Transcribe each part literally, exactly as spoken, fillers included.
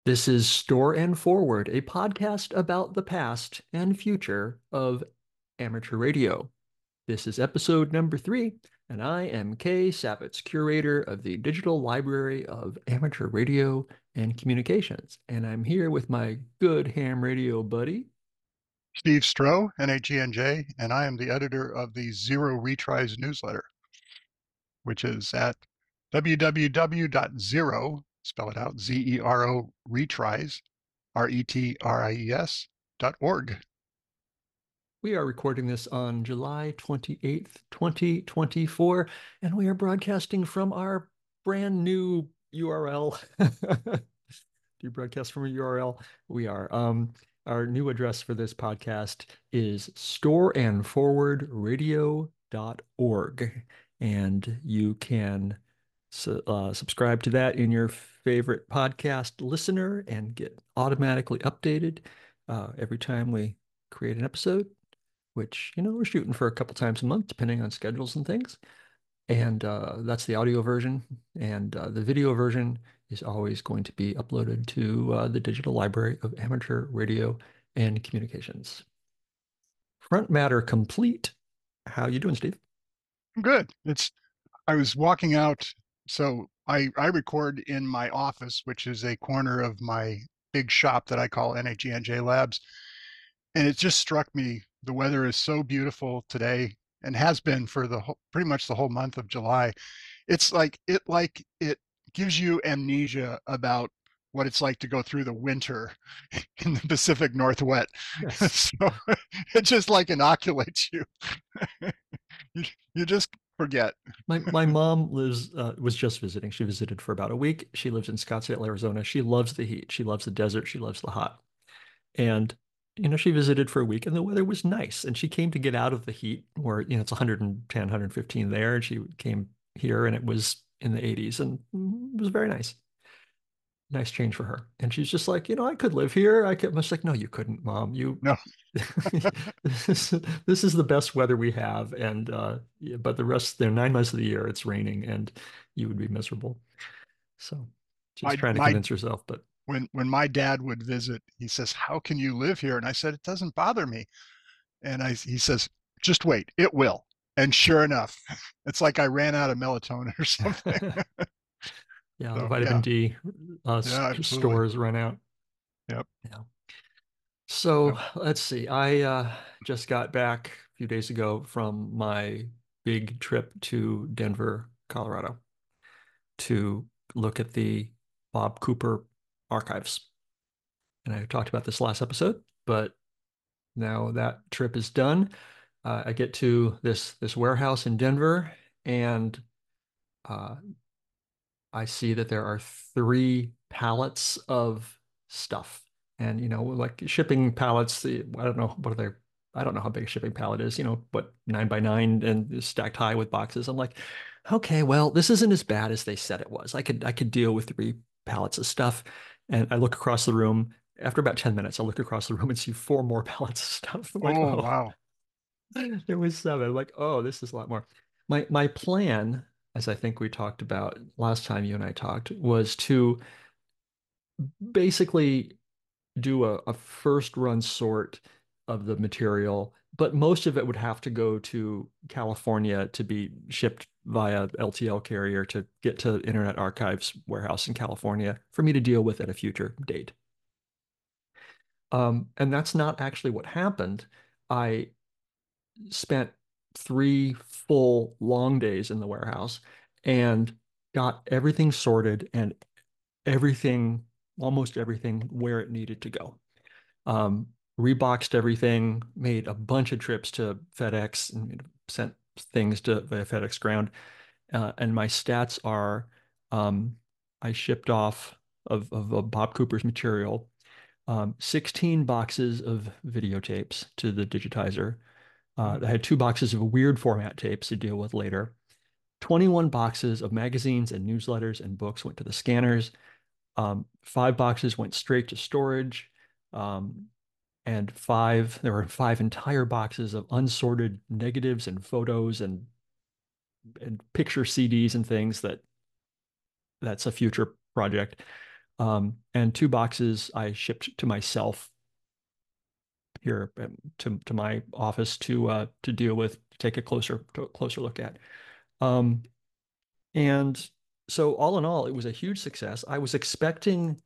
This is Store and Forward, a podcast about the past and future of amateur radio. This is episode number three, and I am Kay Savitz, curator of the Digital Library of Amateur Radio and Communications. And I'm here with my good ham radio buddy. Steve Stroh, N A G N J, and I am the editor of the Zero Retries newsletter, which is at www.zero, spell it out, Z E R O, retries, R E T R I E S, dot org. We are recording this on July twenty-eighth, twenty twenty-four, and we are broadcasting from our brand new U R L. Do you broadcast from a U R L? We are. Um, our new address for this podcast is store and forward radio dot org, and you can su- uh, subscribe to that in your favorite podcast listener and get automatically updated uh, every time we create an episode, which, you know, we're shooting for a couple times a month, depending on schedules and things. And uh, that's the audio version. And uh, the video version is always going to be uploaded to uh, the Digital Library of Amateur Radio and Communications. Front matter complete. How you doing, Steve? Good. It's I was walking out, so I I record in my office, which is a corner of my big shop that I call N A G N J Labs. And it just struck me the weather is so beautiful today and has been for the whole, pretty much the whole month of July. It's like it like it gives you amnesia about what it's like to go through the winter in the Pacific Northwest. Yes. So it just like inoculates you. you. You just forget. My my mom lives uh, was just visiting. She visited for about a week. She lives in Scottsdale, Arizona. She loves the heat. She loves the desert. She loves the hot. And, you know, she visited for a week and the weather was nice. And she came to get out of the heat where, you know, it's one hundred ten, one hundred fifteen there. And she came here and it was in the eighties and it was very nice. Nice change for her. And she's just like, you know, I could live here. I could. I was like, no, you couldn't, Mom. You, No, this, is, this is the best weather we have. And, uh, yeah, but the rest, there nine months of the year, it's raining and you would be miserable. So she's my trying to my convince herself, but when when my dad would visit, he says, "How can you live here?" And I said, "It doesn't bother me." And I he says, "Just wait, it will." And sure enough, it's like I ran out of melatonin or something. yeah, the So vitamin yeah, D uh, s- yeah, absolutely. stores run out. Yep, Yeah. So yep. let's see. I uh, just got back a few days ago from my big trip to Denver, Colorado, to look at the Bob Cooper archives. And I talked about this last episode, but now that trip is done. Uh, I get to this this warehouse in Denver, and uh, I see that there are three pallets of stuff. And, you know, like shipping pallets, the, I don't know what are they, I don't know how big a shipping pallet is, you know, but nine by nine and stacked high with boxes. I'm like, okay, well, this isn't as bad as they said it was. I could I could deal with three pallets of stuff. And I look across the room. After about ten minutes, I look across the room and see four more pallets of stuff. I'm like, Oh oh, wow. there was seven. I'm like, oh, this is a lot more. My my plan, as I think we talked about last time you and I talked, was to basically do a, a first run sort of the material, but most of it would have to go to California to be shipped via L T L carrier to get to Internet Archive's warehouse in California for me to deal with at a future date. Um, and that's not actually what happened. I spent three full long days in the warehouse and got everything sorted and everything, almost everything where it needed to go. Um, Reboxed everything, made a bunch of trips to FedEx and sent things to via FedEx Ground. Uh, and my stats are um, I shipped off of, of, of Bob Cooper's material um, sixteen boxes of videotapes to the digitizer. Uh, Mm. I had two boxes of weird format tapes to deal with later. twenty-one boxes of magazines and newsletters and books went to the scanners. Um, five boxes went straight to storage. Um, and five, there were five entire boxes of unsorted negatives and photos and, and picture C Ds and things that that's a future project. Um, and two boxes I shipped to myself here um, to to my office to uh, to deal with, to take a closer to a closer look at. Um, and so all in all, it was a huge success. I was expecting,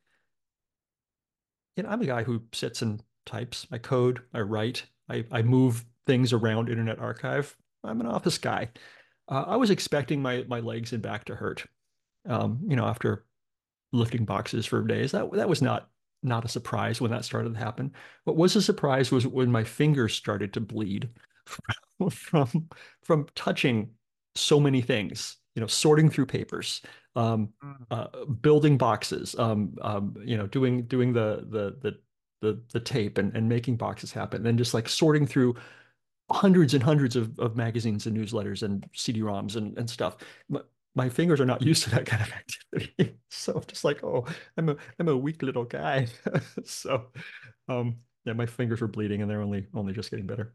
you know, I'm a guy who sits and types. I code, I write, I, I move things around Internet Archive. I'm an office guy. Uh, I was expecting my my legs and back to hurt. Um, you know, after lifting boxes for days. That that was not not a surprise when that started to happen. What was a surprise was when my fingers started to bleed from from, from touching so many things. You know, sorting through papers, um, Mm. uh, building boxes, um, um, you know, doing doing the the the the, the tape and, and making boxes happen, and then just like sorting through hundreds and hundreds of, of magazines and newsletters and C D ROMs and, and stuff. My, my fingers are not used to that kind of activity. So I'm just like, oh, I'm a I'm a weak little guy. So um yeah, my fingers were bleeding and they're only only just getting better.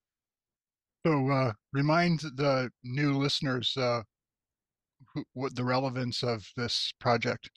So uh, remind the new listeners uh, who, what the relevance of this project.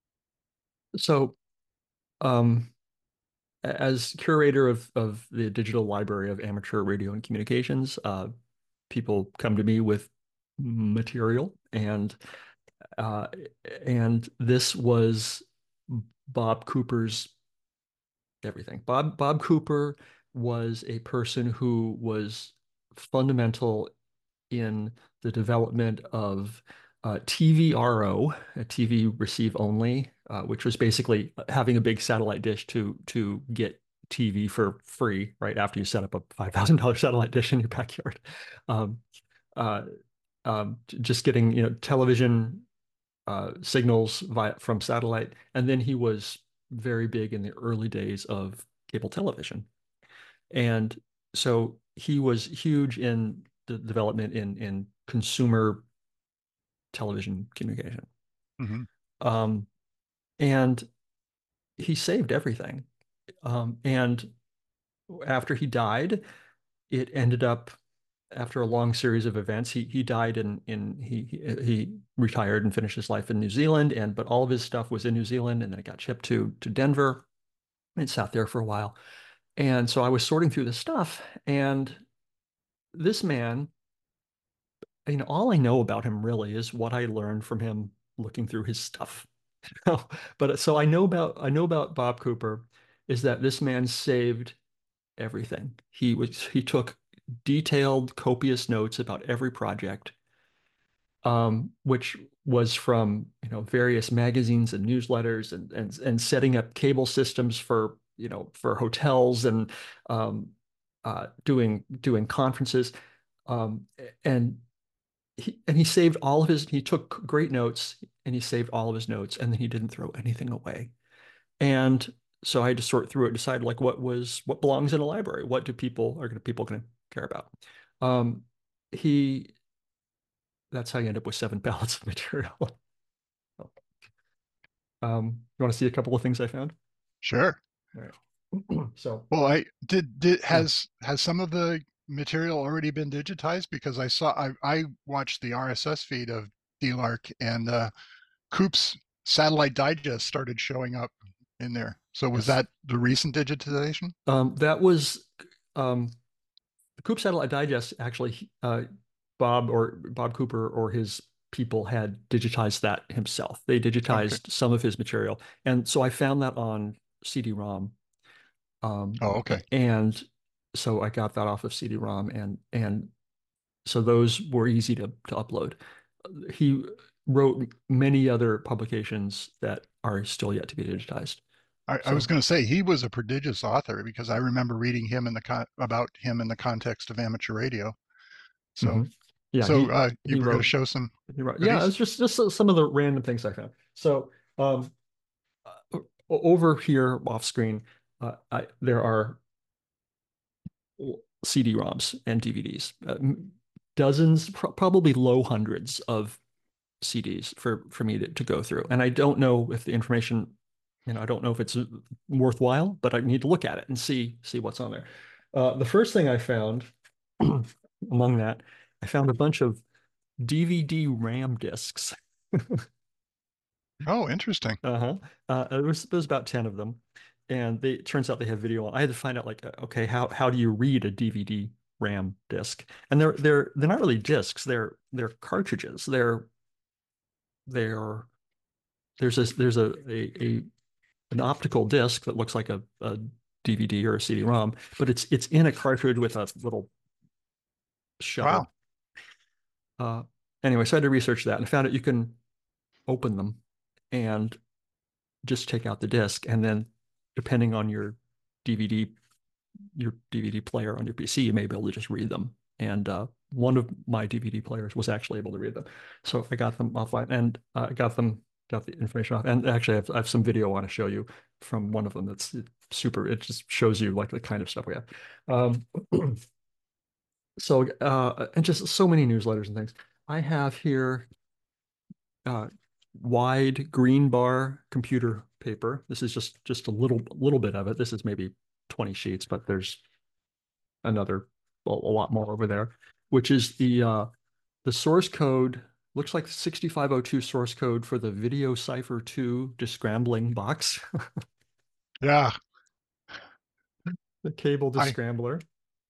So um as curator of of the Digital Library of Amateur Radio and Communications, uh people come to me with material, and uh and this was Bob Cooper's everything. Bob Bob Cooper was a person who was fundamental in the development of uh, T V R O, a T V receive only, uh, which was basically having a big satellite dish to to get T V for free right after you set up a five thousand dollar satellite dish in your backyard. Um, uh, um, just getting, you know, television uh, signals via from satellite, and then he was very big in the early days of cable television, and so he was huge in the development in in consumer television communication. Hmm. Um, and he saved everything. Um, and after he died, it ended up after a long series of events. He he died in in he he, he retired and finished his life in New Zealand, and but all of his stuff was in New Zealand, and then it got shipped to to Denver. It sat there for a while, and so I was sorting through this stuff, and this man, you know, all I know about him really is what I learned from him looking through his stuff. But so I know about I know about Bob Cooper is that this man saved everything. He was he took detailed, copious notes about every project, um, which was from, you know, various magazines and newsletters, and and and setting up cable systems for, you know, for hotels, and um, uh, doing doing conferences, um, and he and he saved all of his. He took great notes and he saved all of his notes, and then he didn't throw anything away. And so I had to sort through it, decide like what was what belongs in a library. What do people are going to people going to care about? Um, he That's how you end up with seven pallets of material. Um, you want to see a couple of things I found? Sure. All right. So Well, I did. Did yeah, has has some of the material already been digitized? Because I saw I I watched the R S S feed of D LARC, and uh, Coop's Satellite Digest started showing up in there. So was yes. that the recent digitization? Um, that was um, the Coop Satellite Digest. Actually, uh, Bob or Bob Cooper or his people had digitized that himself. They Okay. digitized some of his material, and so I found that on C D ROM. Um, Oh, okay. and so I got that off of C D ROM, and and so those were easy to to upload. He wrote many other publications that are still yet to be digitized. I, I was So, going to say he was a prodigious author because I remember reading him in the con about him in the context of amateur radio. So, mhm. Yeah, so he uh, he you were going to wrote show some he wrote. Yeah, goodies? it's just just some of the random things I found. So, um, uh, over here off screen, uh, I, there are C D ROMs and D V Ds, uh, dozens, pr probably low hundreds of C Ds for for me to, to go through. And I don't know if the information, you know, I don't know if it's worthwhile, but I need to look at it and see see what's on there. Uh, the first thing I found among that, I found a bunch of D V D RAM discs. Oh, interesting. Uh-huh. Uh, there was, there was about ten of them. And they, it turns out they have video. I had to find out like, uh, okay, how how do you read a D V D RAM disc? And they're they're they're not really discs, they're they're cartridges. They're they're there's a there's a a, a an optical disc that looks like a, a D V D or a C D-ROM, but it's it's in a cartridge with a little shutter. Wow. Uh, anyway, so I had to research that and found out you can open them and just take out the disc, and then depending on your D V D, your D V D player on your P C, you may be able to just read them. And uh, one of my D V D players was actually able to read them, so I got them offline and uh, I got them got the information off. And actually, I have, I have some video I want to show you from one of them. That's super. It just shows you like the kind of stuff we have. Um, so uh, and just so many newsletters and things. I have here uh, wide green bar computer paper. This is just just a little little bit of it. This is maybe twenty sheets, but there's another a, a lot more over there, which is the uh, the source code. Looks like sixty-five oh two source code for the Video Cipher two descrambling box, Yeah. the cable I descrambler.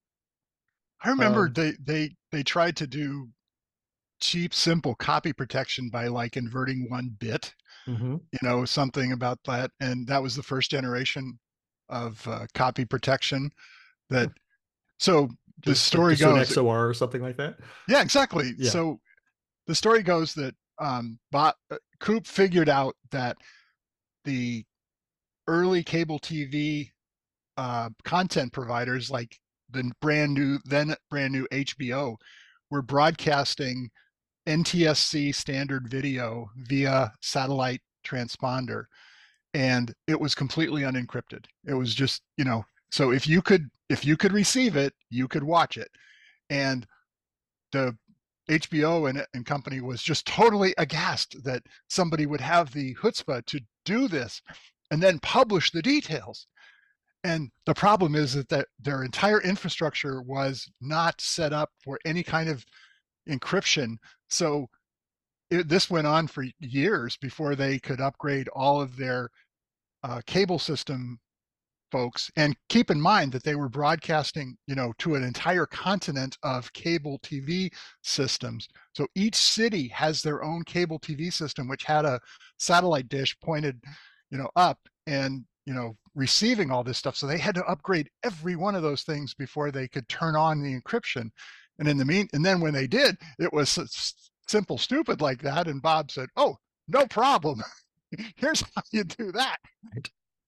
I remember Um, they they they tried to do cheap, simple copy protection by like inverting one bit, mhm. you know, something about that. And that was the first generation of uh, copy protection that, so the Just like story just an goes, X O R or something like that. yeah, exactly. Yeah. So the story goes that um, Bob, uh, Coop figured out that the early cable T V uh, content providers, like the brand new, then brand new H B O, were broadcasting N T S C standard video via satellite transponder, and it was completely unencrypted. It was just, you know, so if you could if you could receive it, you could watch it. And the H B O and, and company was just totally aghast that somebody would have the chutzpah to do this and then publish the details. And the problem is that, that their entire infrastructure was not set up for any kind of encryption. So it, this went on for years before they could upgrade all of their uh, cable system folks. And keep in mind that they were broadcasting, you know, to an entire continent of cable T V systems. So each city has their own cable T V system, which had a satellite dish pointed, you know, up and, you know, receiving all this stuff. So they had to upgrade every one of those things before they could turn on the encryption. And in the mean, and then when they did, it was simple, stupid like that. And Bob said, "Oh, no problem. Here's how you do that." Right.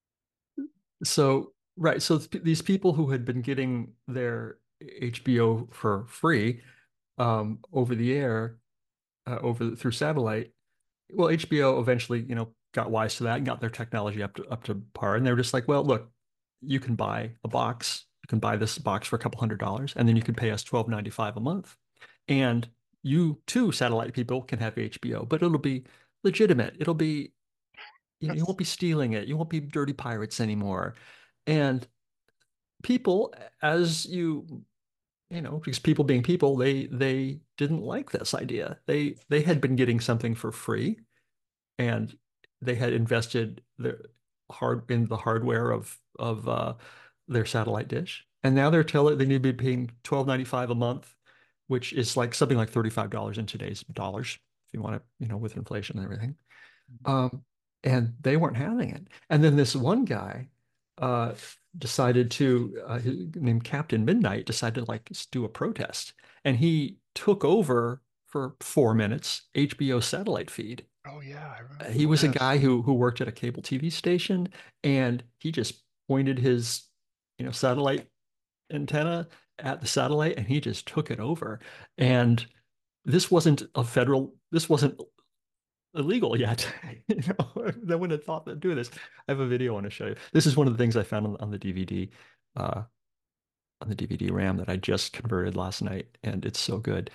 So, right. So th- these people who had been getting their H B O for free um, over the air, uh, over through satellite, well, H B O eventually, you know, got wise to that and got their technology up to up to par. And they were just like, well, look, you can buy a box. You can buy this box for a couple hundred dollars, and then you can pay us twelve ninety-five a month. And you too, satellite people, can have H B O, but it'll be legitimate. It'll be, you know, you won't be stealing it. You won't be dirty pirates anymore. And people, as you, you know, because people being people, they they didn't like this idea. They they had been getting something for free, and they had invested their hard in the hardware of of uh, their satellite dish, and now they're telling they need to be paying twelve ninety-five a month, which is like something like thirty-five dollars in today's dollars, if you want to, you know, with inflation and everything. Um, and they weren't having it. And then this one guy uh, decided to, uh, named Captain Midnight, decided to like do a protest, and he took over for four minutes H B O satellite feed. Oh yeah, I He remember was a this. guy who who worked at a cable T V station, and he just pointed his, you know, satellite antenna at the satellite, and he just took it over. And this wasn't a federal, this wasn't illegal yet. You know, no one had thought to do this. I have a video I want to show you. This is one of the things I found on, on the D V D, uh, on the D V D RAM that I just converted last night, and it's so good.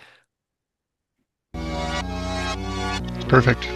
Perfect.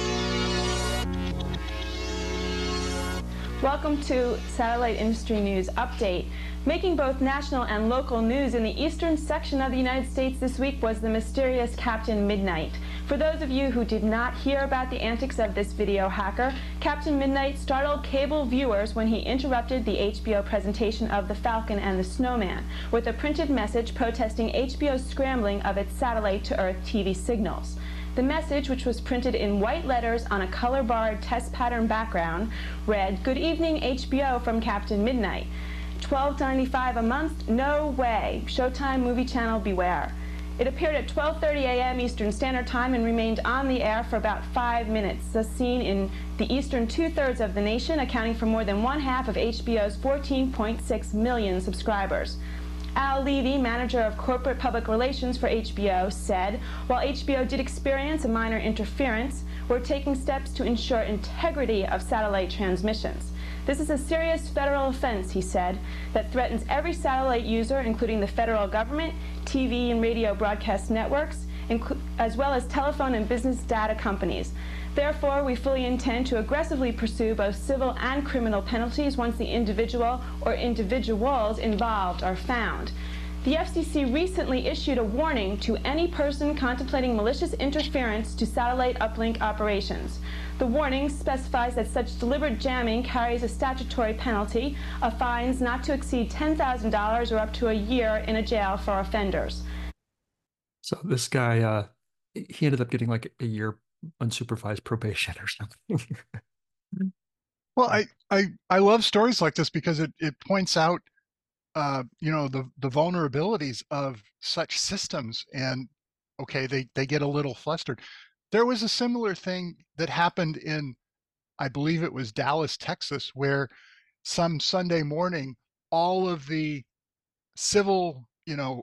Welcome to Satellite Industry News Update. Making both national and local news in the eastern section of the United States this week was the mysterious Captain Midnight. For those of you who did not hear about the antics of this video hacker, Captain Midnight startled cable viewers when he interrupted the H B O presentation of The Falcon and the Snowman with a printed message protesting H B O's scrambling of its satellite-to-Earth T V signals. The message, which was printed in white letters on a color-barred test pattern background, read, "Good evening, H B O from Captain Midnight. twelve ninety-five a month? No way. Showtime Movie Channel, beware." It appeared at twelve thirty a m Eastern Standard Time and remained on the air for about five minutes, thus seen in the eastern two-thirds of the nation, accounting for more than one half of H B O's fourteen point six million subscribers. Al Levy, manager of corporate public relations for H B O, said, "While H B O did experience a minor interference, we're taking steps to ensure integrity of satellite transmissions. This is a serious federal offense," he said, "that threatens every satellite user, including the federal government, T V and radio broadcast networks, as well as telephone and business data companies. Therefore, we fully intend to aggressively pursue both civil and criminal penalties once the individual or individuals involved are found." The F C C recently issued a warning to any person contemplating malicious interference to satellite uplink operations. The warning specifies that such deliberate jamming carries a statutory penalty of fines not to exceed ten thousand dollars or up to a year in a jail for offenders. So this guy, uh, he ended up getting like a year unsupervised probation or something. Well, I, I, I love stories like this because it, it points out, uh, you know, the, the vulnerabilities of such systems. And okay, they, they get a little flustered. There was a similar thing that happened in, I believe it was Dallas, Texas, where some Sunday morning, all of the civil, you know,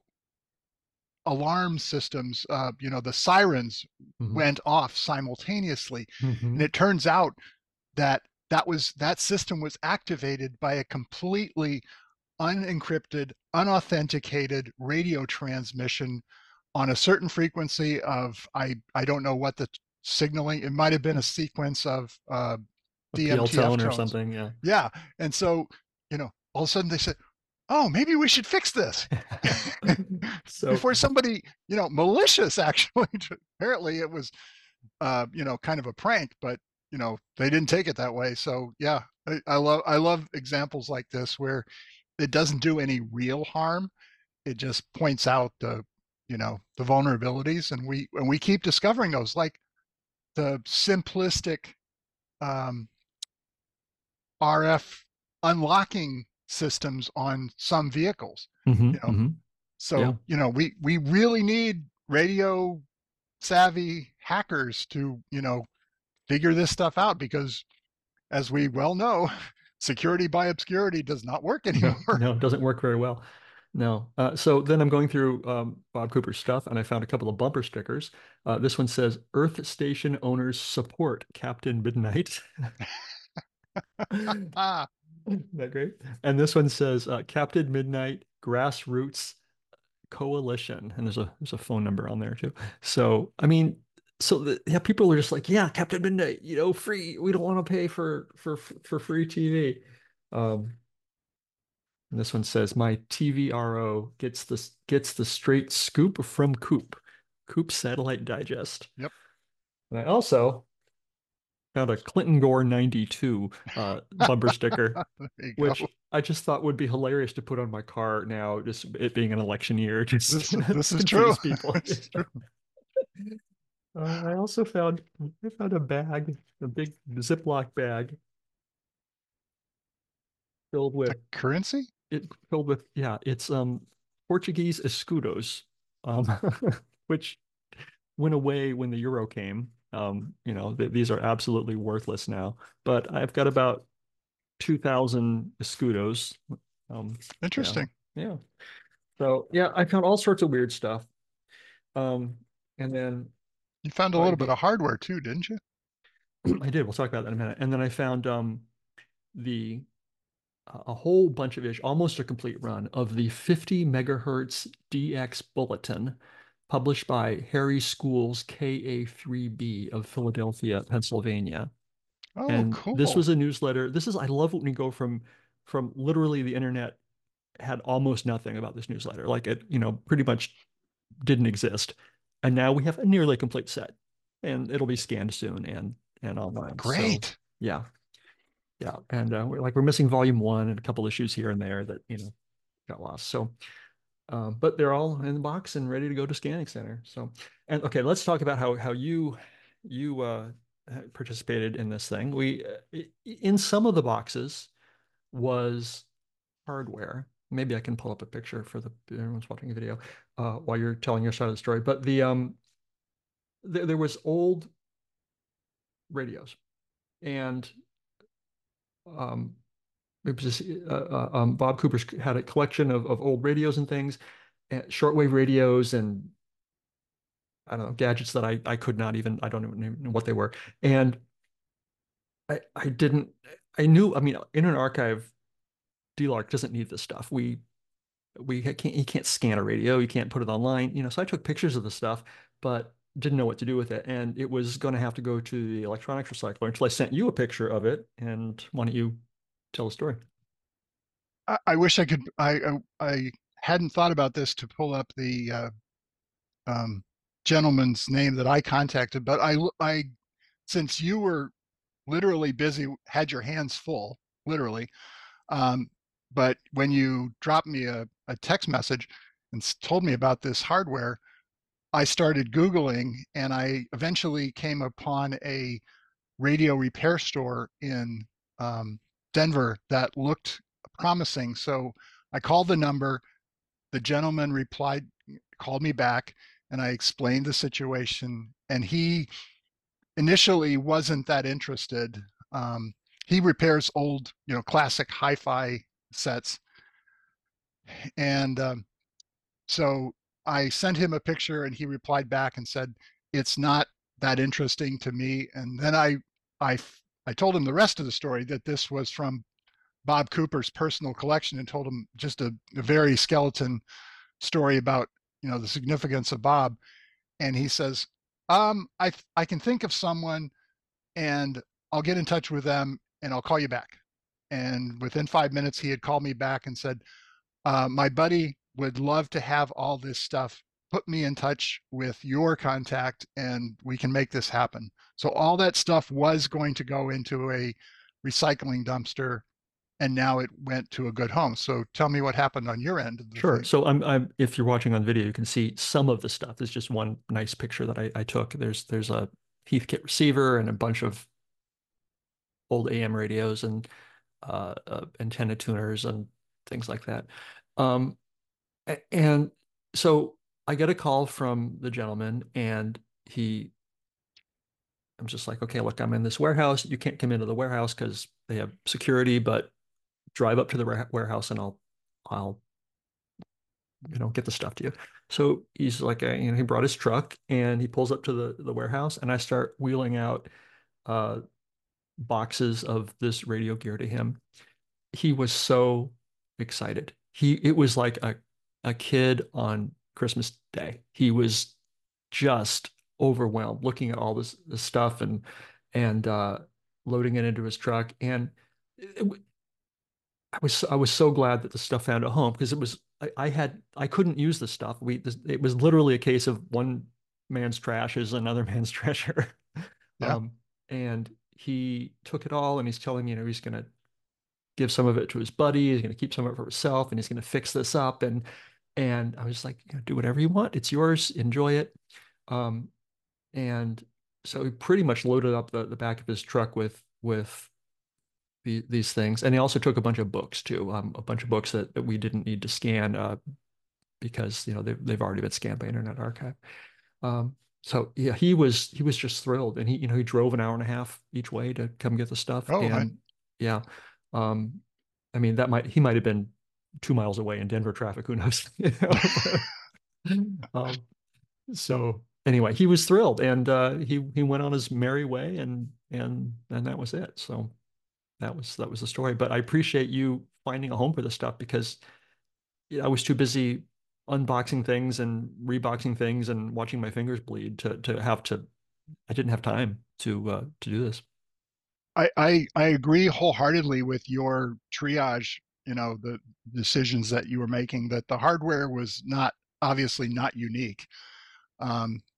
alarm systems, uh, you know, the sirens Mhm. went off simultaneously. Mhm. And it turns out that that was, that system was activated by a completely unencrypted, unauthenticated radio transmission on a certain frequency of, I, I don't know what the signaling, it might have been a sequence of uh, A P L D M T F tone or tones. something, yeah. Yeah. And so, you know, all of a sudden they said, oh, maybe we should fix this. So Before somebody, you know, malicious actually, apparently it was, uh, you know, kind of a prank, but, you know, they didn't take it that way. So yeah, I, I love, I love examples like this where it doesn't do any real harm. It just points out the, you know, the vulnerabilities, and we, and we keep discovering those, like the simplistic um, R F unlocking systems on some vehicles, Mhm, you know. mhm. So, Yeah. you know, we, we really need radio savvy hackers to, you know, figure this stuff out, because as we well know, security by obscurity does not work anymore. No, no, it doesn't work very well. No. Uh, so then I'm going through um, Bob Cooper's stuff, and I found a couple of bumper stickers. Uh, this one says, "Earth Station owners support Captain Midnight." Ah, Isn't that great? And this one says, uh, "Captain Midnight Grassroots Coalition," and there's a there's a phone number on there too. So I mean, so the, yeah, people are just like, yeah, Captain Midnight, you know, free. We don't want to pay for for for free T V. Um, and this one says, "My T V R O gets the gets the straight scoop from Coop, Coop Satellite Digest." Yep. And I also found a Clinton Gore ninety-two uh, bumper sticker, there you which go. I just thought would be hilarious to put on my car now, just it being an election year, just This, to this is true. confuse people. This is true. Uh, I also found I found a bag, a big Ziploc bag filled The with currency? it filled with yeah, it's um Portuguese escudos, um, which went away when the euro came. Um, you know, th these are absolutely worthless now. But I've got about two thousand escudos. Um, Interesting. yeah, yeah. So yeah, I found all sorts of weird stuff. Um, and then You found a I little bit did, of hardware too, didn't you? I did. We'll talk about that in a minute. And then I found um the a whole bunch of ish, almost a complete run of the fifty megahertz D X bulletin published by Harry School's K A three B of Philadelphia, Pennsylvania. Oh, And this cool. was a newsletter. This is, I love when we go from from literally the internet had almost nothing about this newsletter. Like it, you know, pretty much didn't exist. And now we have a nearly complete set. and it'll be scanned soon and and online. Great. So yeah, yeah, and uh, we're like we're missing volume one and a couple issues here and there that you know got lost. So, um, but they're all in the box and ready to go to Scanning Center. So, and okay, let's talk about how how you you uh, participated in this thing. We uh, in some of the boxes was hardware. Maybe I can pull up a picture for the everyone's watching a video uh, while you're telling your side of the story. But the um, there, there was old radios, and um, it was just, uh, uh, um, Bob Cooper's had a collection of, of old radios and things, and shortwave radios, and I don't know gadgets that I I could not even I don't even know what they were, and I I didn't I knew I mean Internet Archive D LARC doesn't need this stuff. We we can't you can't scan a radio, you can't put it online, you know. So I took pictures of the stuff, but didn't know what to do with it, and it was going to have to go to the electronics recycler until I sent you a picture of it. And why don't you tell the story? I, I wish I could. I, I I hadn't thought about this to pull up the uh, um, gentleman's name that I contacted, but I I since you were literally busy, had your hands full, literally. Um, but when you dropped me a, a text message and told me about this hardware, I started Googling, and I eventually came upon a radio repair store in um, Denver that looked promising. So I called the number. The gentleman replied, called me back, and I explained the situation. And he initially wasn't that interested. Um, he repairs old, you know, classic hi-fi sets. And um, so I sent him a picture, and he replied back and said, it's not that interesting to me. And then I, I, I told him the rest of the story, that this was from Bob Cooper's personal collection, and told him just a, a very skeleton story about, you know, the significance of Bob. And he says, um, I, I can think of someone, and I'll get in touch with them, and I'll call you back. And within five minutes, he had called me back and said, uh, my buddy would love to have all this stuff. Put me in touch with your contact, and we can make this happen. So all that stuff was going to go into a recycling dumpster, and now it went to a good home. So tell me what happened on your end of the Sure. thing. So I'm, I'm, if you're watching on video, you can see some of the stuff. There's just one nice picture that I, I took. There's there's a Heathkit receiver and a bunch of old A M radios and uh, uh, antenna tuners and things like that. Um, and so I get a call from the gentleman, and he, I'm just like, okay, look, I'm in this warehouse. You can't come into the warehouse because they have security, but drive up to the warehouse and I'll, I'll, you know, get the stuff to you. So he's like, a, you know, he brought his truck, and he pulls up to the, the warehouse, and I start wheeling out uh, boxes of this radio gear to him. He was so excited. He, it was like a, a kid on Christmas Day. He was just overwhelmed looking at all this, this stuff and, and uh, loading it into his truck. And it, I was, I was so glad that the stuff found a home, because it was, I, I had, I couldn't use the stuff. We, this, it was literally a case of one man's trash is another man's treasure. Yeah. Um, and he took it all, and he's telling me, you know, he's going to give some of it to his buddy. He's going to keep some of it for himself, and he's going to fix this up. And, and I was like, you know, do whatever you want. It's yours. Enjoy it. Um, and so he pretty much loaded up the, the back of his truck with, with the, these things. And he also took a bunch of books too, um, a bunch of books that, that we didn't need to scan, uh, because, you know, they've, they've already been scanned by Internet Archive. Um, so yeah, he was, he was just thrilled. And he, you know, he drove an hour and a half each way to come get the stuff. Oh, and I, yeah, um, I mean, that might, he might have been two miles away in Denver traffic, who knows? You know? um, so anyway, he was thrilled, and uh, he he went on his merry way, and and and that was it. So that was that was the story. But I appreciate you finding a home for this stuff, because I was too busy unboxing things and reboxing things and watching my fingers bleed to to have to. I didn't have time to uh, to do this. I, I I agree wholeheartedly with your triage, you know, the decisions that you were making, that the hardware was not, obviously not unique. Um,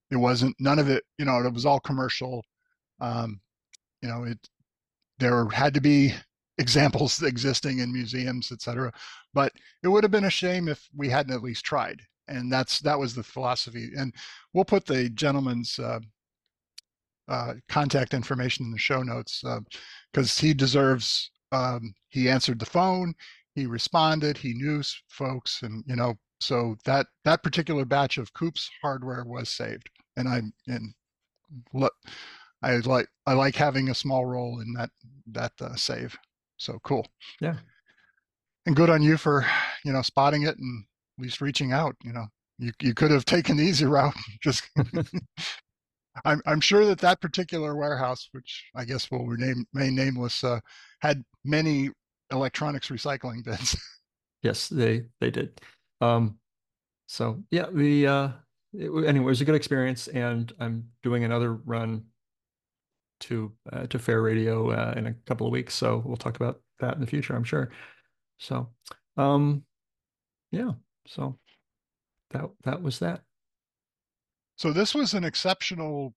It wasn't, none of it, you know, it was all commercial. Um, you know, it, there had to be examples existing in museums, et cetera. But it would have been a shame if we hadn't at least tried. And that's, that was the philosophy. And we'll put the gentleman's uh, uh, contact information in the show notes because uh, he deserves, um, he answered the phone, he responded, he knew folks, and, you know, so that, that particular batch of Coops hardware was saved. And I, and look, I like, I like having a small role in that, that uh, save. So cool. Yeah. And good on you for, you know, spotting it and at least reaching out. You know, you, you could have taken the easy route. Just, I'm, I'm sure that that particular warehouse, which I guess will remain nameless, uh, had many electronics recycling bins. Yes, they, they did. Um, so yeah, the, uh, it, anyway, it was a good experience, and I'm doing another run to uh, to Fair Radio uh, in a couple of weeks, so we'll talk about that in the future, I'm sure. So, um, yeah, so that that was that. So this was an exceptional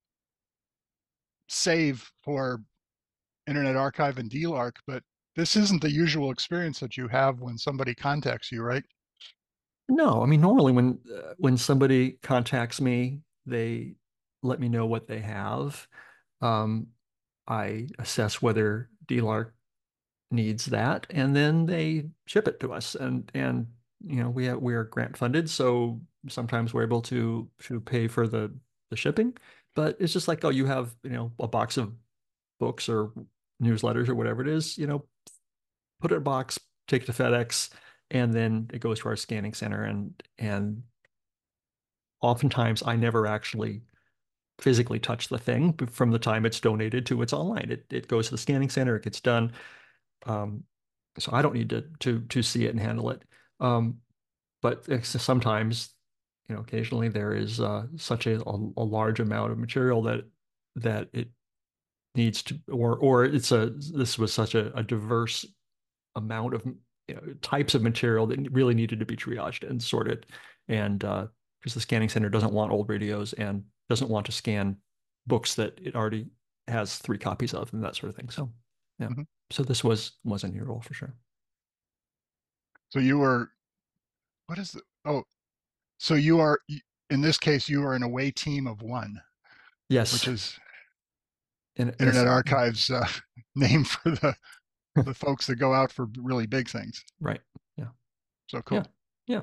save for Internet Archive and D L A R C, but this isn't the usual experience that you have when somebody contacts you, right? No, I mean, normally when uh, when somebody contacts me, they let me know what they have. Um, I assess whether D L A R C needs that, and then they ship it to us. And and you know, we have, we are grant funded, so sometimes we're able to to pay for the the shipping. But it's just like, oh, you have, you know, a box of books or newsletters or whatever it is, you know, put it in a box, take it to FedEx, and then it goes to our scanning center. And and oftentimes I never actually physically touch the thing from the time it's donated to it's online. It it goes to the scanning center, it gets done. Um, so I don't need to to to see it and handle it. Um, but sometimes, you know, occasionally there is uh, such a, a, a large amount of material that that it needs to, or or it's a this was such a, a diverse amount of, you know, types of material that really needed to be triaged and sorted. And uh, because the scanning center doesn't want old radios and doesn't want to scan books that it already has three copies of and that sort of thing. So yeah, mm-hmm. So this was wasn't your role for sure. So you were, what is the, oh, so you are, in this case, you are an away team of one. Yes. Which is in, Internet Archive's uh, name for the the folks that go out for really big things. Right. Yeah. So cool. Yeah. Yeah.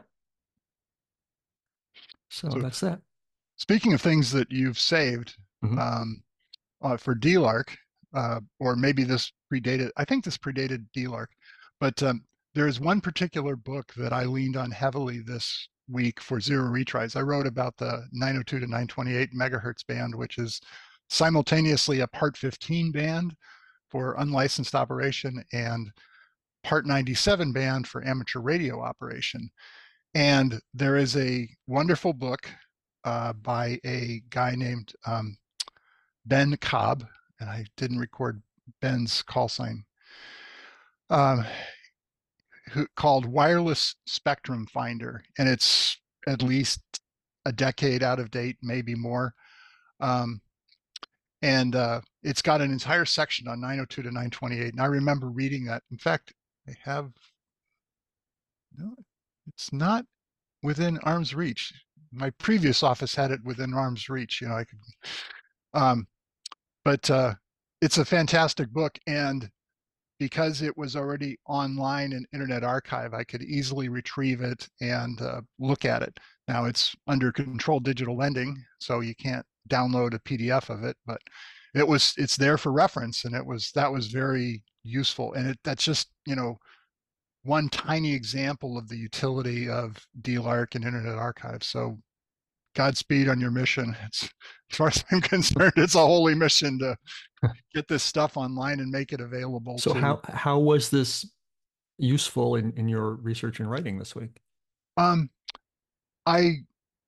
So, so that's that. Speaking of things that you've saved, mm-hmm. um, uh, for D L A R C, uh, or maybe this predated, I think this predated D L A R C, but um, there's one particular book that I leaned on heavily this week for zero retries. I wrote about the nine oh two to nine twenty-eight megahertz band, which is simultaneously a Part fifteen band for unlicensed operation and Part ninety-seven band for amateur radio operation. And there is a wonderful book uh, by a guy named um, Ben Cobb, and I didn't record Ben's call sign, um, who, called Wireless Spectrum Finder. And it's at least a decade out of date, maybe more. Um, and uh, it's got an entire section on nine oh two to nine twenty-eight. And I remember reading that. In fact, I have, no, it's not within arm's reach. My previous office had it within arm's reach. You know, I could, um, but uh, it's a fantastic book. And because it was already online in Internet Archive, I could easily retrieve it and uh, look at it. Now it's under controlled digital lending, so you can't download a P D F of it, but it was, it's there for reference, and it was, that was very useful. And it, that's just, you know, one tiny example of the utility of D L A R C and Internet Archive. So Godspeed on your mission. It's, as far as I'm concerned, it's a holy mission to get this stuff online and make it available. So to, how how was this useful in, in your research and writing this week? Um, I,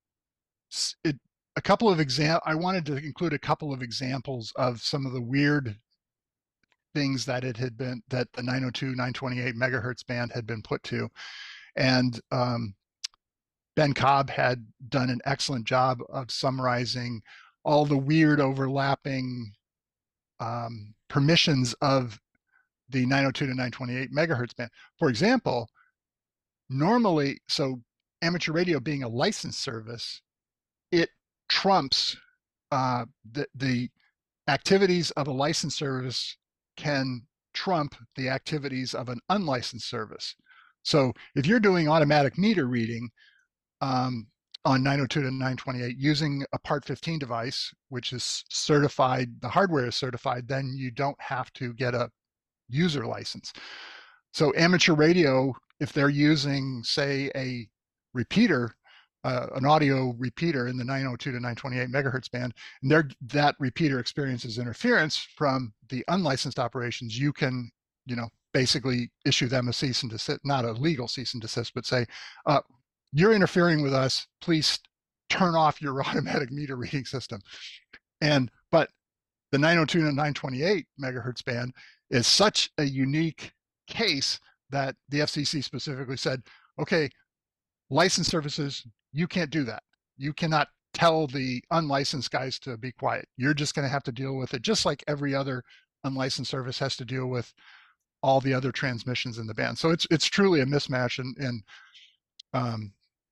it, a couple of exam. I wanted to include a couple of examples of some of the weird things that it had been, that the nine oh two, nine twenty-eight megahertz band had been put to. And um, Ben Cobb had done an excellent job of summarizing all the weird overlapping um, permissions of the nine oh two to nine twenty-eight megahertz band. For example, normally, so amateur radio being a licensed service, it trumps uh, the, the activities of a licensed service can trump the activities of an unlicensed service. So if you're doing automatic meter reading um, on nine oh two to nine twenty-eight using a Part fifteen device, which is certified, the hardware is certified, then you don't have to get a user license. So amateur radio, if they're using, say, a repeater, uh, an audio repeater in the nine oh two to nine twenty-eight megahertz band, and they're, that repeater experiences interference from the unlicensed operations, you can, you know, basically issue them a cease and desist, not a legal cease and desist, but say, uh, you're interfering with us, please turn off your automatic meter reading system. And, but the nine oh two to nine twenty-eight megahertz band is such a unique case that the F C C specifically said, okay, licensed services, you can't do that. You cannot tell the unlicensed guys to be quiet. You're just going to have to deal with it, just like every other unlicensed service has to deal with all the other transmissions in the band. So it's it's truly a mismatch, and, and um,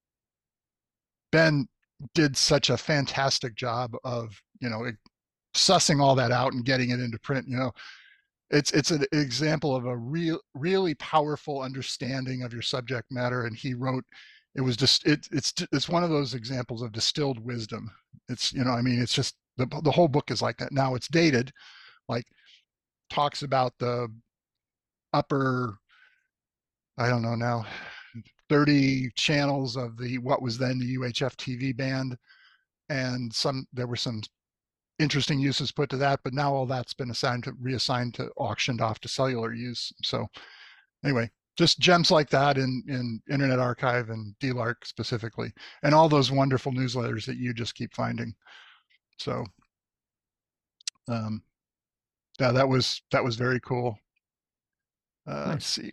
Ben did such a fantastic job of, you know, sussing all that out and getting it into print. You know, it's it's an example of a real really powerful understanding of your subject matter. And he wrote, it was just it, it's it's one of those examples of distilled wisdom. It's, you know, I mean, it's just the the whole book is like that. Now it's dated, like talks about the upper, I don't know now, thirty channels of the what was then the U H F T V band, and some there were some interesting uses put to that, but now all that's been assigned to reassigned to auctioned off to cellular use. So anyway, just gems like that in in Internet Archive and D L A R C specifically, and all those wonderful newsletters that you just keep finding. So um yeah, that was that was very cool. Uh nice. Let's see.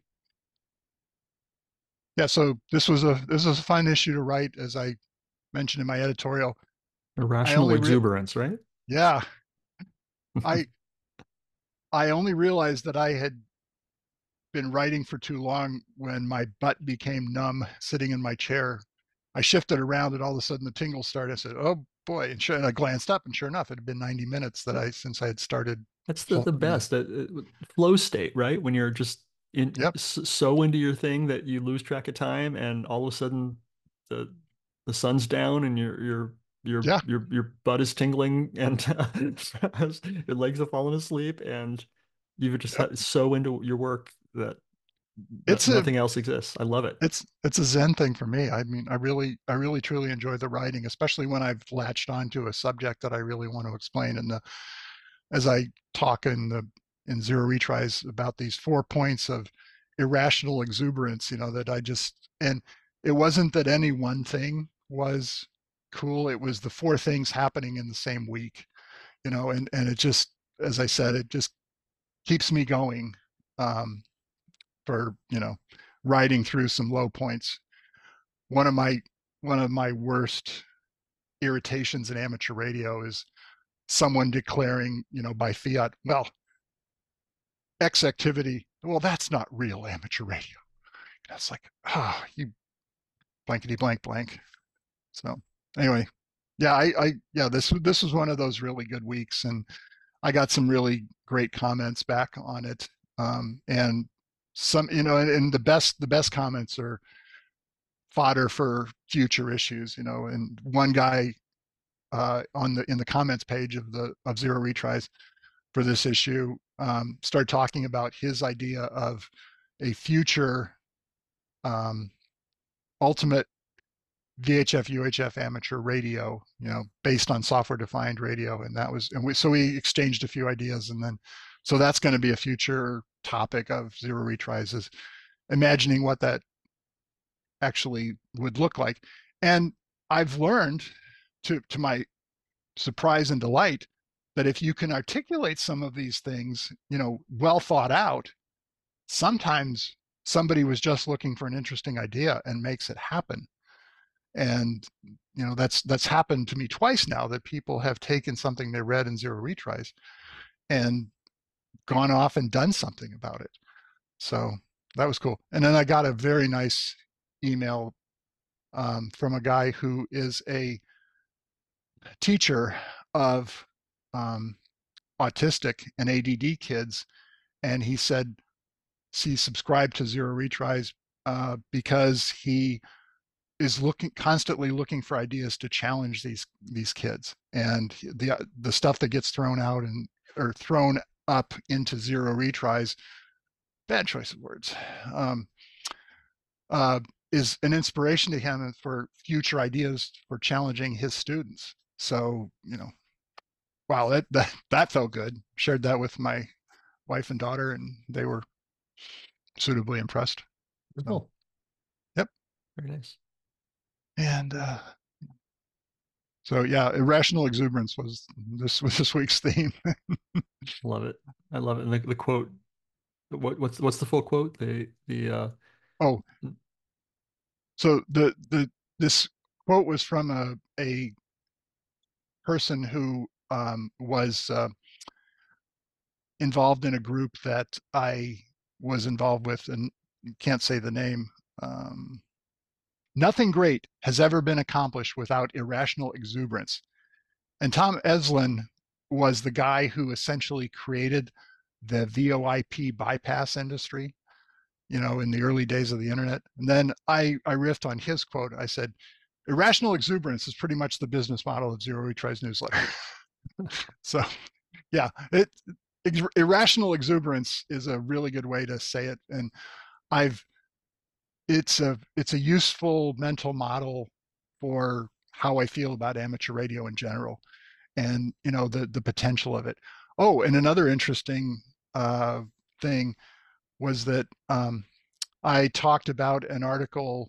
Yeah, so this was a this was a fun issue to write, as I mentioned in my editorial. Irrational exuberance, right? Yeah. I I only realized that I had been writing for too long when my butt became numb sitting in my chair. I shifted around and all of a sudden the tingles started. I said, oh boy. And, sure, and I glanced up, and sure enough, it had been ninety minutes that I since I had started. That's the, the best. Uh, flow state, right? When you're just in yep. so into your thing that you lose track of time, and all of a sudden the the sun's down and you're you're your yeah. your your butt is tingling, and uh, your legs have fallen asleep, and you've just yep. so into your work that it's nothing a, else exists. I love it. It's it's a Zen thing for me. I mean, I really I really truly enjoy the writing, especially when I've latched onto a subject that I really want to explain. And the as I talk in the in Zero Retries about these four points of irrational exuberance, you know, that I just, and it wasn't that any one thing was cool. It was the four things happening in the same week, you know, and, and it just, as I said, it just keeps me going um, for, you know, riding through some low points. One of my, one of my worst irritations in amateur radio is someone declaring, you know, by fiat, well, X activity, well, that's not real amateur radio. That's like, ah, oh, you blankety blank blank. So anyway, yeah, I, I, yeah, this, this was one of those really good weeks, and I got some really great comments back on it. Um, and some, you know, and, and the best, the best comments are fodder for future issues, you know, and one guy uh, on the, in the comments page of the, of Zero Retries for this issue, um, started talking about his idea of a future um, ultimate V H F U H F amateur radio, you know, based on software defined radio. And that was, and we, so we exchanged a few ideas, and then, so that's going to be a future topic of Zero Retries, is imagining what that actually would look like. And I've learned, to, to my surprise and delight, that if you can articulate some of these things, you know, well thought out, sometimes somebody was just looking for an interesting idea and makes it happen. And, you know, that's, that's happened to me twice now, that people have taken something they read in Zero Retries and gone off and done something about it. So that was cool. And then I got a very nice email um, from a guy who is a teacher of um, autistic and A D D kids. And he said he subscribed to Zero Retries uh, because he is looking constantly looking for ideas to challenge these these kids, and the the stuff that gets thrown out and or thrown up into Zero Retries, bad choice of words, um, uh, is an inspiration to him for future ideas for challenging his students. So, you know, wow, that that, that felt good. Shared that with my wife and daughter, and they were suitably impressed. Cool. Yep. Very nice. And uh, so, yeah, irrational exuberance was this was this week's theme. Love it. I love it. And the, the quote. What what's what's the full quote? The the uh. Oh, so the the this quote was from a a person who um, was uh, involved in a group that I was involved with, and can't say the name. Um, Nothing great has ever been accomplished without irrational exuberance. And Tom Eslin was the guy who essentially created the VoIP bypass industry, you know, in the early days of the internet. And then I, I riffed on his quote. I said, irrational exuberance is pretty much the business model of Zero Retries newsletter. So yeah, it, it irrational exuberance is a really good way to say it. And I've, it's a it's a useful mental model for how I feel about amateur radio in general, and you know the the potential of it. Oh, and another interesting uh, thing was that um, I talked about an article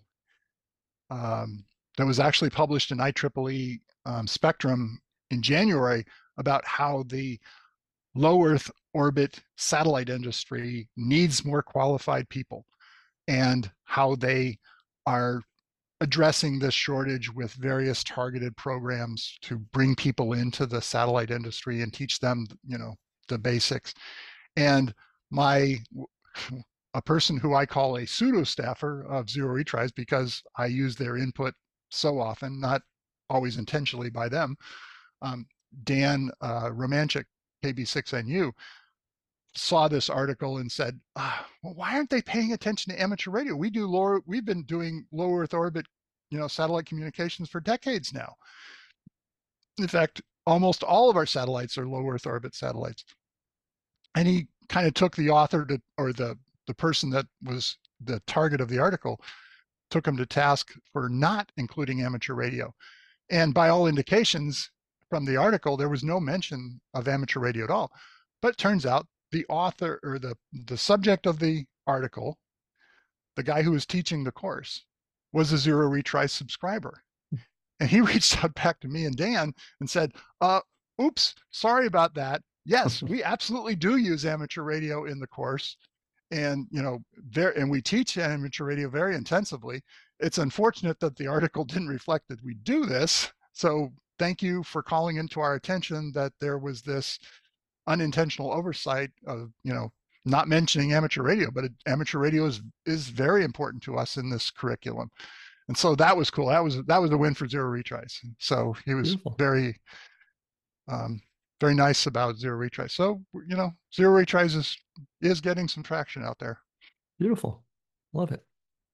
um, that was actually published in I triple E um, Spectrum in January about how the low Earth orbit satellite industry needs more qualified people, and how they are addressing this shortage with various targeted programs to bring people into the satellite industry and teach them, you know, the basics. And my, a person who I call a pseudo staffer of Zero Retries, because I use their input so often, not always intentionally by them, um, Dan uh, Romanchik, K B six N U, saw this article and said, ah, well, why aren't they paying attention to amateur radio? We do lower, we've been doing low Earth orbit, you know, satellite communications for decades now. In fact, almost all of our satellites are low Earth orbit satellites. And he kind of took the author to, or the, the person that was the target of the article, took him to task for not including amateur radio. And by all indications from the article, there was no mention of amateur radio at all. But it turns out the author or the, the subject of the article, the guy who was teaching the course, was a Zero Retries subscriber. And he reached out back to me and Dan and said, uh, oops, sorry about that. Yes, we absolutely do use amateur radio in the course. And, you know, there, and we teach amateur radio very intensively. It's unfortunate that the article didn't reflect that we do this. So thank you for calling into our attention that there was this unintentional oversight of, you know, not mentioning amateur radio, but it, amateur radio is is very important to us in this curriculum. And so that was cool. That was that was a win for Zero Retries. So he was Beautiful. very um very nice about Zero Retries. So, you know, Zero Retries is is getting some traction out there. Beautiful. Love it.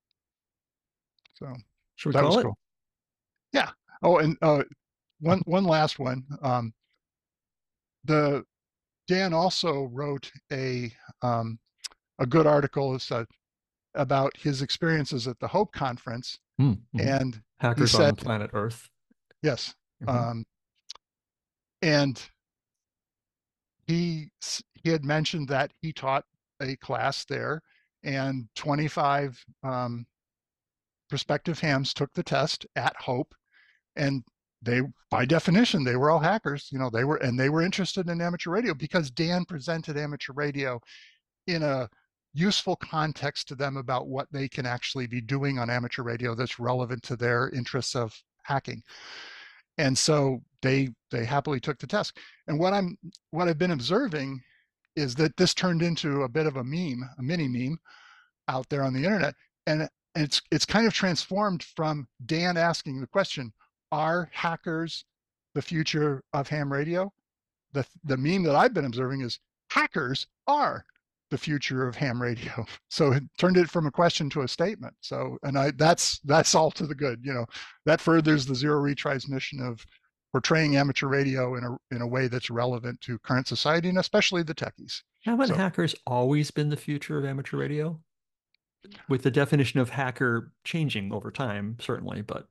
So should we that call was it? Cool. Yeah. Oh, and uh one one last one. Um the Dan also wrote a um, a good article uh, about his experiences at the Hope Conference, mm-hmm. and Hackers said, on Planet Earth. Yes, mm-hmm. um, and he he had mentioned that he taught a class there, and twenty-five um, prospective hams took the test at Hope, and they, by definition, they were all hackers. You know, they were, and they were interested in amateur radio because Dan presented amateur radio in a useful context to them about what they can actually be doing on amateur radio that's relevant to their interests of hacking. And so they they happily took the test. And what I'm what I've been observing is that this turned into a bit of a meme, a mini meme out there on the internet. And it's it's kind of transformed from Dan asking the question, are hackers the future of ham radio? The the meme that I've been observing is hackers are the future of ham radio. So it turned it from a question to a statement. So, and I that's that's all to the good. You know, that furthers the Zero Retries mission of portraying amateur radio in a in a way that's relevant to current society and especially the techies. Haven't So- hackers always been the future of amateur radio? With the definition of hacker changing over time, certainly, but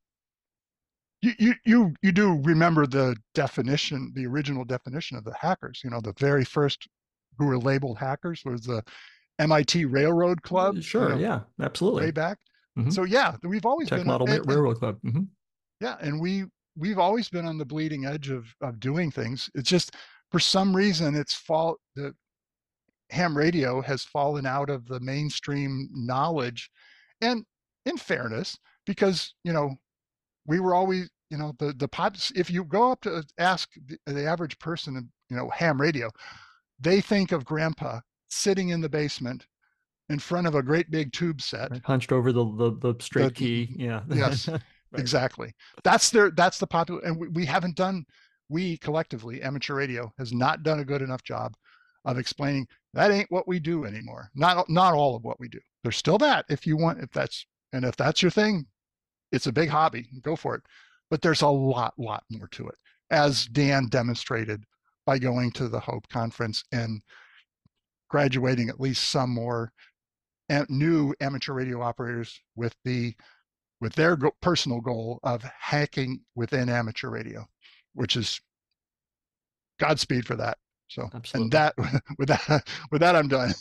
You, you you you do remember the definition, the original definition of the hackers. You know, the very first who were labeled hackers was the M I T Railroad Club. sure, you know, yeah, absolutely. way back. Mhm. So yeah, we've always Tech been Model and- and- Railroad Club. Mhm. yeah, and we we've always been on the bleeding edge of of doing things. It's just for some reason it's fall the ham radio has fallen out of the mainstream knowledge, and in fairness, because you know we were always you know the the pops. If you go up to ask the, the average person, you know, ham radio, they think of grandpa sitting in the basement in front of a great big tube set. Right, hunched over the the, the straight The- key. Yeah. yes, Right. Exactly. That's their that's the popular, and we, we haven't done we collectively amateur radio has not done a good enough job of explaining that ain't what we do anymore. Not not all of what we do. There's still that if you want if that's and if that's your thing, it's a big hobby. Go for it. But there's a lot lot more to it, as Dan demonstrated by going to the Hope conference and graduating at least some more am- new amateur radio operators with the with their go- personal goal of hacking within amateur radio, which is Godspeed for that. So, Absolutely. and that with that with that I'm done.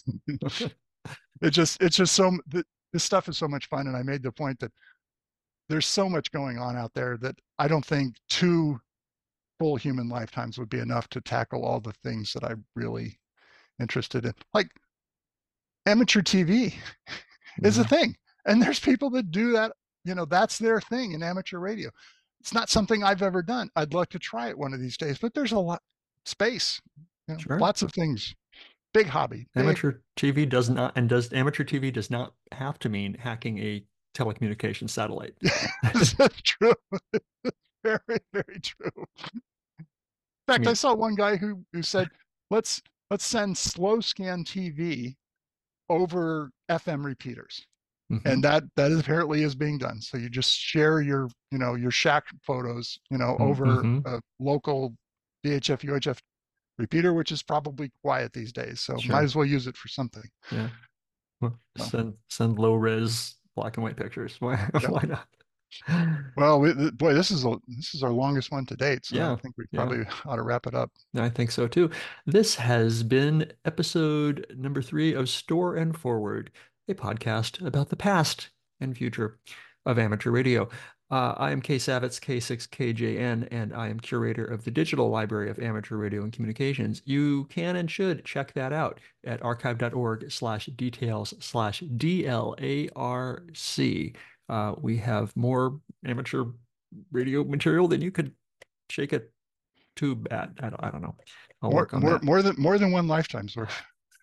it just it's just so th- this stuff is so much fun, and I made the point that there's so much going on out there that I don't think two full human lifetimes would be enough to tackle all the things that I'm really interested in. Like amateur T V is a Yeah. thing, and there's people that do that. You know, that's their thing in amateur radio. It's not something I've ever done. I'd like to try it one of these days, but there's a lot space, you know, Sure. lots of things. Big hobby. big- Amateur T V does not, and does amateur T V does not have to mean hacking a telecommunications satellite. That's true. Very, very true. In fact, I mean- saw one guy who who said, "Let's let's send slow scan T V over F M repeaters," Mhm. and that that is apparently is being done. So you just share your you know your shack photos you know over Mhm. a local V H F U H F repeater, which is probably quiet these days. So Sure. might as well use it for something. Yeah. Well, So- Send send low res black and white pictures. Why Yeah. why not? Well, we, th- boy, this is a, this is our longest one to date. So Yeah, I think we yeah. probably ought to wrap it up. I think so too. This has been episode number three of Store and Forward, a podcast about the past and future of amateur radio. Uh, I am Kay Savitz, K six K J N, and I am curator of the Digital Library of Amateur Radio and Communications. You can and should check that out at archive.org slash details slash D L A R C. Uh, we have more amateur radio material than you could shake a tube at. I don't, I don't know. I'll More, work on more, that. more than more than one lifetime's worth.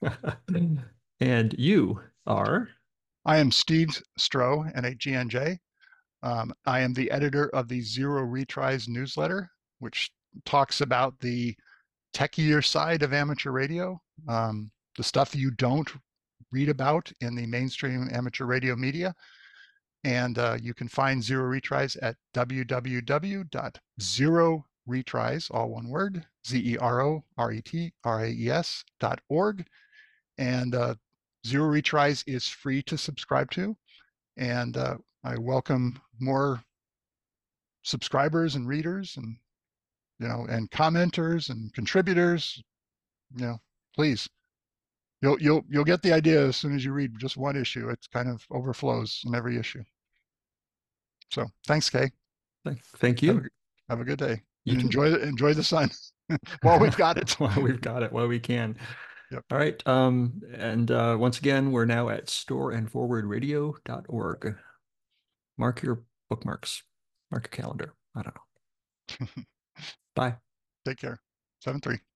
And you are I am Steve Stroh, N H G N J. Um, I am the editor of the Zero Retries newsletter, which talks about the techier side of amateur radio, um, the stuff you don't read about in the mainstream amateur radio media. And uh, you can find Zero Retries at w w w dot zero retries, all one word, Z E R O R E T R A E S dot org. And uh, Zero Retries is free to subscribe to. And uh, I welcome more subscribers and readers and, you know, and commenters and contributors. You know, please. You'll, you'll, you'll get the idea as soon as you read just one issue. It kind of overflows in every issue. So thanks, Kay. thank, thank Have a, you. g- have a good day. You And too. enjoy the, enjoy the sun while we've got it. While we've got it, while we can. Yep. All right. Um, and uh, once again, we're now at store and forward radio dot org. Mark your bookmarks. Mark your calendar. I don't know. Bye. Take care. seven three.